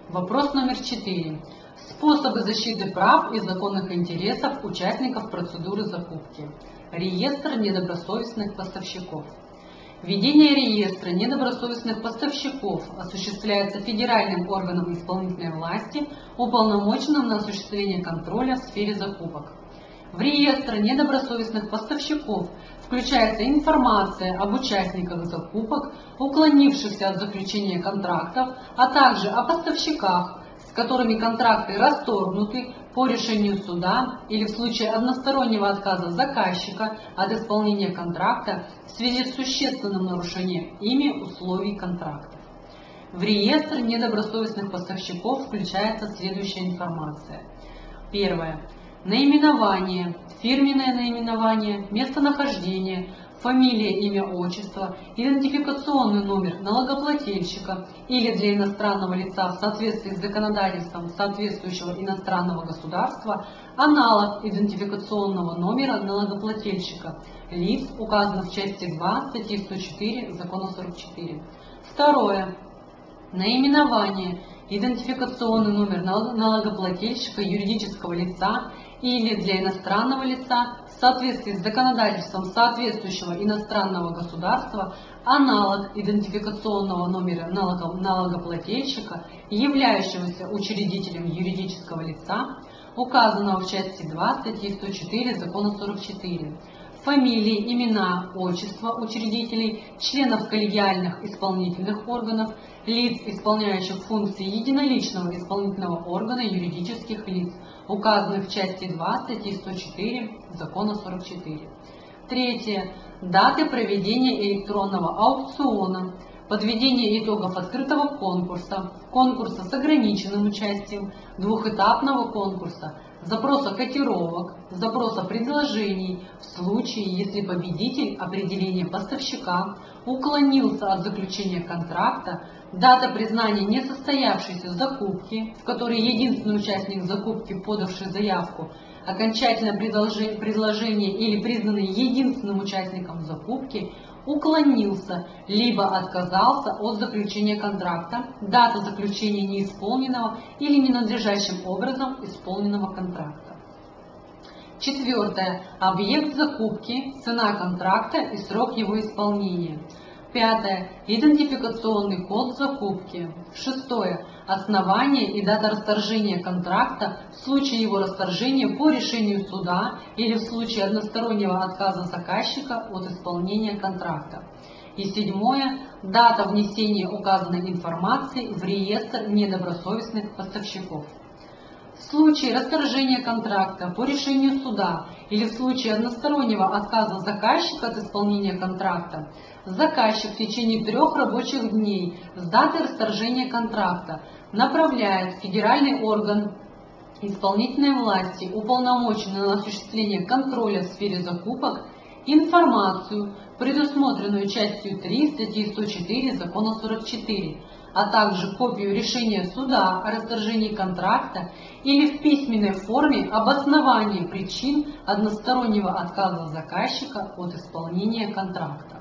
Вопрос номер 4. Способы защиты прав и законных интересов участников процедуры закупки. Реестр недобросовестных поставщиков. Ведение реестра недобросовестных поставщиков осуществляется федеральным органом исполнительной власти, уполномоченным на осуществление контроля в сфере закупок. В реестр недобросовестных поставщиков включается информация об участниках закупок, уклонившихся от заключения контрактов, а также о поставщиках, с которыми контракты расторгнуты по решению суда или в случае одностороннего отказа заказчика от исполнения контракта в связи с существенным нарушением ими условий контракта. В реестр недобросовестных поставщиков включается следующая информация. Первое. Наименование, фирменное наименование, местонахождение, фамилия, имя, отчество, идентификационный номер налогоплательщика или для иностранного лица в соответствии с законодательством соответствующего иностранного государства аналог идентификационного номера налогоплательщика лиц, указанных в части 2 статьи 104 Закона 44. Второе. Наименование, идентификационный номер налогоплательщика юридического лица или для иностранного лица в соответствии с законодательством соответствующего иностранного государства аналог идентификационного номера налогоплательщика, являющегося учредителем юридического лица, указанного в части 2 статьи 104 Закона 44. Фамилии, имена, отчества учредителей, членов коллегиальных исполнительных органов, лиц, исполняющих функции единоличного исполнительного органа юридических лиц, указанных в части 2 статьи 104 Закона 44. Третье. Даты проведения электронного аукциона, подведения итогов открытого конкурса, конкурса с ограниченным участием, двухэтапного конкурса, запроса котировок, запроса предложений в случае, если победитель определения поставщика уклонился от заключения контракта, дата признания несостоявшейся закупки, в которой единственный участник закупки, подавший заявку, окончательное предложение или признанный единственным участником закупки, уклонился либо отказался от заключения контракта, дата заключения неисполненного или ненадлежащим образом исполненного контракта. Четвертое. Объект закупки, цена контракта и срок его исполнения. Пятое. Идентификационный код закупки. Шестое. Основание и дата расторжения контракта в случае его расторжения по решению суда или в случае одностороннего отказа заказчика от исполнения контракта. И седьмое. Дата внесения указанной информации в реестр недобросовестных поставщиков. В случае расторжения контракта по решению суда или в случае одностороннего отказа заказчика от исполнения контракта, заказчик в течение 3 рабочих дней с даты расторжения контракта направляет в федеральный орган исполнительной власти, уполномоченный на осуществление контроля в сфере закупок, информацию, предусмотренную частью 3 статьи 104 Закона 44, а также копию решения суда о расторжении контракта или в письменной форме обоснование причин одностороннего отказа заказчика от исполнения контракта.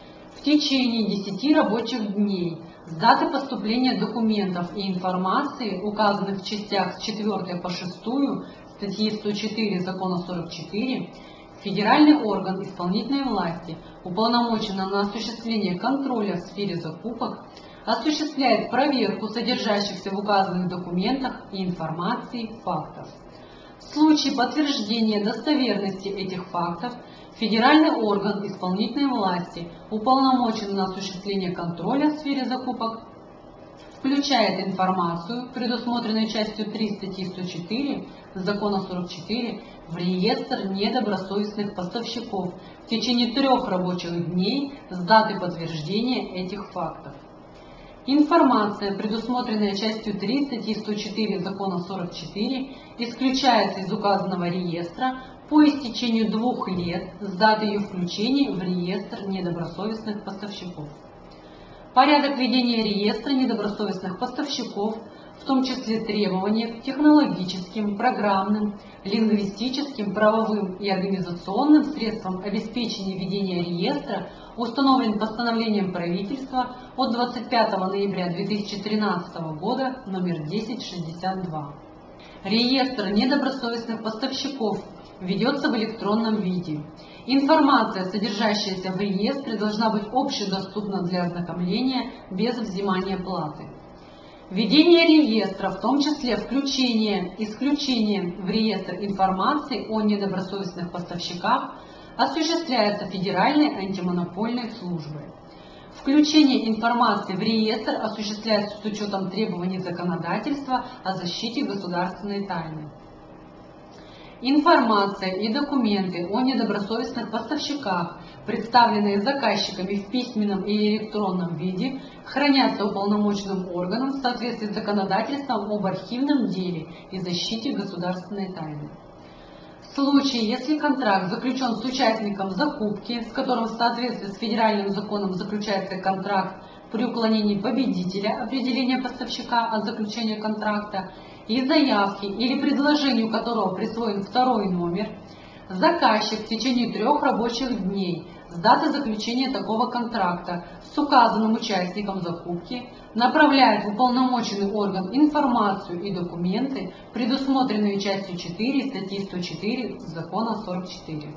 В течение 10 рабочих дней с даты поступления документов и информации, указанных в частях с 4 по 6 статьи 104 Закона 44, федеральный орган исполнительной власти, уполномоченный на осуществление контроля в сфере закупок, осуществляет проверку содержащихся в указанных документах и информации фактов. В случае подтверждения достоверности этих фактов, федеральный орган исполнительной власти, уполномоченный на осуществление контроля в сфере закупок, включает информацию, предусмотренную частью 3 статьи 104 Закона 44, в реестр недобросовестных поставщиков в течение 3 рабочих дней с даты подтверждения этих фактов. Информация, предусмотренная частью 3 статьи 104 Закона 44, исключается из указанного реестра по истечению 2 лет с даты ее включения в реестр недобросовестных поставщиков. Порядок ведения реестра недобросовестных поставщиков в том числе требования к технологическим, программным, лингвистическим, правовым и организационным средствам обеспечения ведения реестра, установлен постановлением правительства от 25 ноября 2013 года номер 1062. Реестр недобросовестных поставщиков ведется в электронном виде. Информация, содержащаяся в реестре, должна быть общедоступна для ознакомления без взимания платы. Ведение реестра, в том числе включение, исключение в реестр информации о недобросовестных поставщиках, осуществляется Федеральной антимонопольной службой. Включение информации в реестр осуществляется с учетом требований законодательства о защите государственной тайны. Информация и документы о недобросовестных поставщиках, представленные заказчиками в письменном и электронном виде, хранятся уполномоченным органом в соответствии с законодательством об архивном деле и защите государственной тайны. В случае, если контракт заключен с участником закупки, с которым в соответствии с федеральным законом заключается контракт при уклонении победителя определения поставщика от заключения контракта и заявки или предложению которого присвоен второй номер, заказчик в течение 3 рабочих дней с даты заключения такого контракта с указанным участником закупки направляет в уполномоченный орган информацию и документы, предусмотренные частью 4 статьи 104 Закона 44.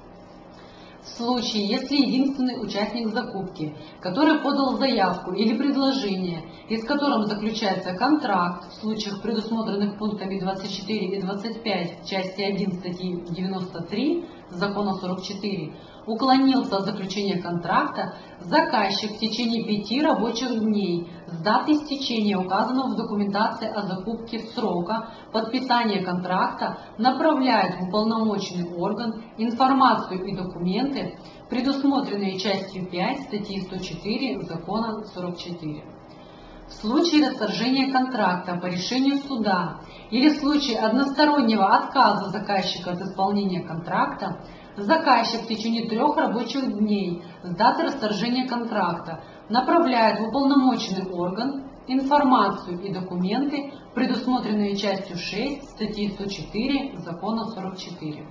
В случае, если единственный участник закупки, который подал заявку или предложение, и с которым заключается контракт, в случаях, предусмотренных пунктами 24 и 25 части 1 статьи 93 Закона 44, уклонился от заключения контракта, заказчик в течение 5 рабочих дней с даты истечения указанного в документации о закупке срока подписания контракта направляет в уполномоченный орган информацию и документы, предусмотренные частью 5 статьи 104 Закона 44. В случае расторжения контракта по решению суда или в случае одностороннего отказа заказчика от исполнения контракта, заказчик в течение 3 рабочих дней с даты расторжения контракта направляет в уполномоченный орган информацию и документы, предусмотренные частью 6 статьи 104 Закона 44.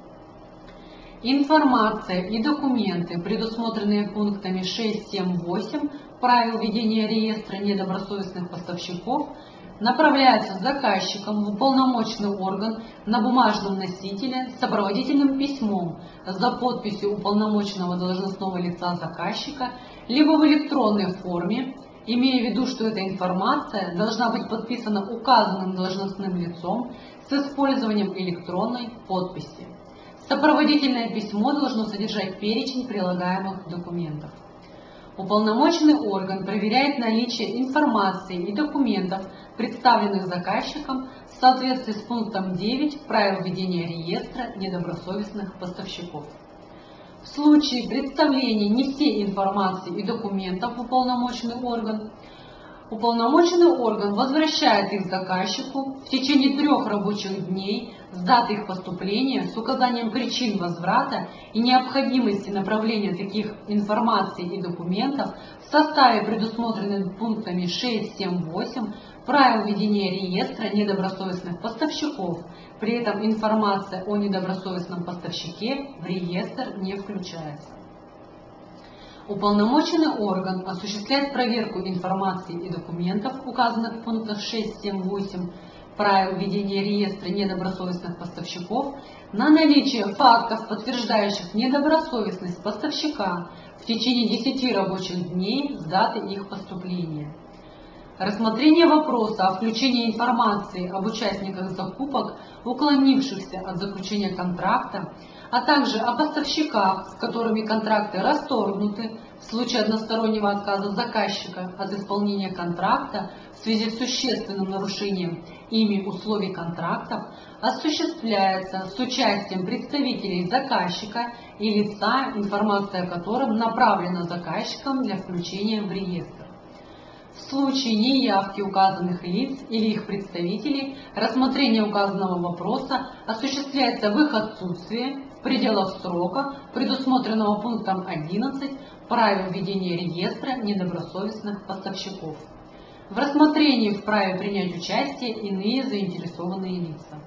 Информация и документы, предусмотренные пунктами 6, 7, 8 правил ведения реестра недобросовестных поставщиков, направляются заказчиком в уполномоченный орган на бумажном носителе с сопроводительным письмом за подписью уполномоченного должностного лица заказчика, либо в электронной форме, имея в виду, что эта информация должна быть подписана указанным должностным лицом с использованием электронной подписи. Сопроводительное письмо должно содержать перечень прилагаемых документов. Уполномоченный орган проверяет наличие информации и документов, представленных заказчиком в соответствии с пунктом 9 правил ведения реестра недобросовестных поставщиков. В случае представления не всей информации и документов в уполномоченный орган возвращает их заказчику в течение 3 рабочих дней с даты их поступления с указанием причин возврата и необходимости направления таких информации и документов в составе, предусмотренным пунктами 6, 7, 8 правил ведения реестра недобросовестных поставщиков. При этом информация о недобросовестном поставщике в реестр не включается. Уполномоченный орган осуществляет проверку информации и документов, указанных в пунктах 6, 7, 8 правил ведения реестра недобросовестных поставщиков, на наличие фактов, подтверждающих недобросовестность поставщика в течение 10 рабочих дней с даты их поступления. Рассмотрение вопроса о включении информации об участниках закупок, уклонившихся от заключения контракта, а также о поставщиках, с которыми контракты расторгнуты в случае одностороннего отказа заказчика от исполнения контракта в связи с существенным нарушением ими условий контрактов, осуществляется с участием представителей заказчика и лица, информация о котором направлена заказчиком для включения в реестр. В случае неявки указанных лиц или их представителей рассмотрение указанного вопроса осуществляется в их отсутствие в пределах срока, предусмотренного пунктом 11 правил ведения реестра недобросовестных поставщиков. В рассмотрении вправе принять участие иные заинтересованные лица.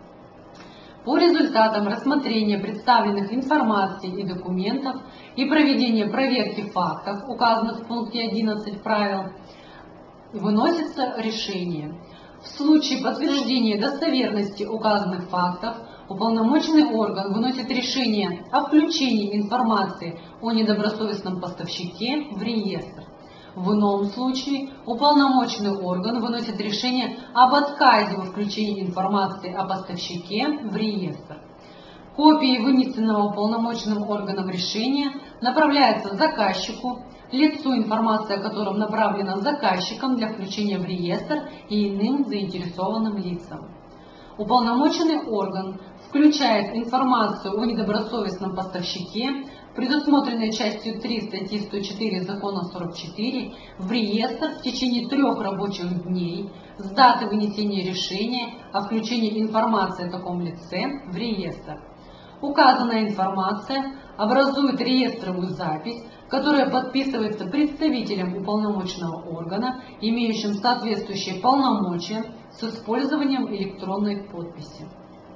По результатам рассмотрения представленных информации и документов и проведения проверки фактов, указанных в пункте 11 правил, выносится решение. В случае подтверждения достоверности указанных фактов уполномоченный орган выносит решение о включении информации о недобросовестном поставщике в реестр. В ином случае уполномоченный орган выносит решение об отказе во включении информации о поставщике в реестр. Копии вынесенного уполномоченным органом решения направляются заказчику, лицу, информация о котором направлена заказчиком для включения в реестр и иным заинтересованным лицам. Уполномоченный орган включает информацию о недобросовестном поставщике, предусмотренной частью 3 статьи 104 Закона 44, в реестр в течение 3 рабочих дней с даты вынесения решения о включении информации о таком лице в реестр. Указанная информация образует реестровую запись, которая подписывается представителем уполномоченного органа, имеющим соответствующие полномочия, с использованием электронной подписи.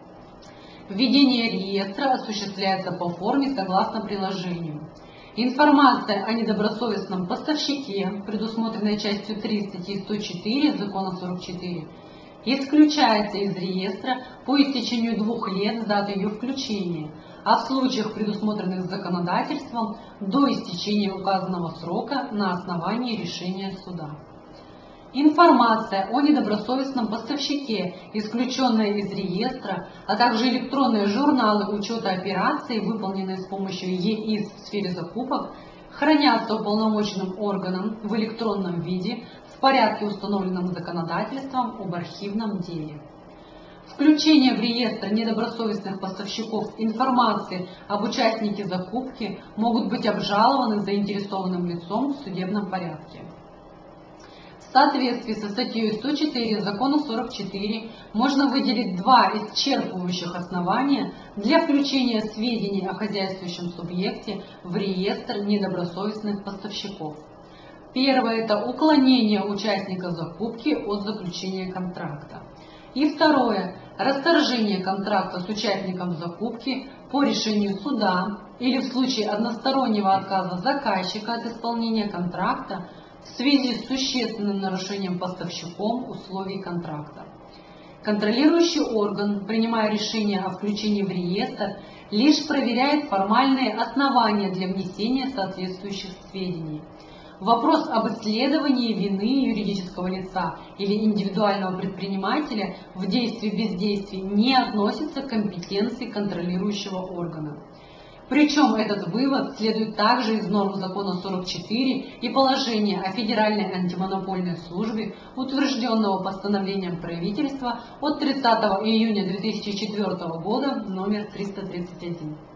Введение реестра осуществляется по форме согласно приложению. Информация о недобросовестном поставщике, предусмотренной частью 3 статьи 104 Закона 44, исключается из реестра по истечению 2 лет с даты ее включения, а в случаях, предусмотренных законодательством, до истечения указанного срока на основании решения суда. Информация о недобросовестном поставщике, исключенная из реестра, а также электронные журналы учета операций, выполненные с помощью ЕИС в сфере закупок, хранятся уполномоченным органом в электронном виде в порядке, установленном законодательством об архивном деле. Включение в реестр недобросовестных поставщиков информации об участнике закупки могут быть обжалованы заинтересованным лицом в судебном порядке. В соответствии со статьей 104 Закона 44 можно выделить 2 исчерпывающих основания для включения сведений о хозяйствующем субъекте в реестр недобросовестных поставщиков. Первое – это уклонение участника закупки от заключения контракта. И второе – расторжение контракта с участником закупки по решению суда или в случае одностороннего отказа заказчика от исполнения контракта в связи с существенным нарушением поставщиком условий контракта. Контролирующий орган, принимая решение о включении в реестр, лишь проверяет формальные основания для внесения соответствующих сведений. Вопрос об исследовании вины юридического лица или индивидуального предпринимателя в действии-бездействии не относится к компетенции контролирующего органа. Причем этот вывод следует также из норм Закона 44 и положения о Федеральной антимонопольной службе, утвержденного постановлением правительства от 30 июня 2004 года номер 331.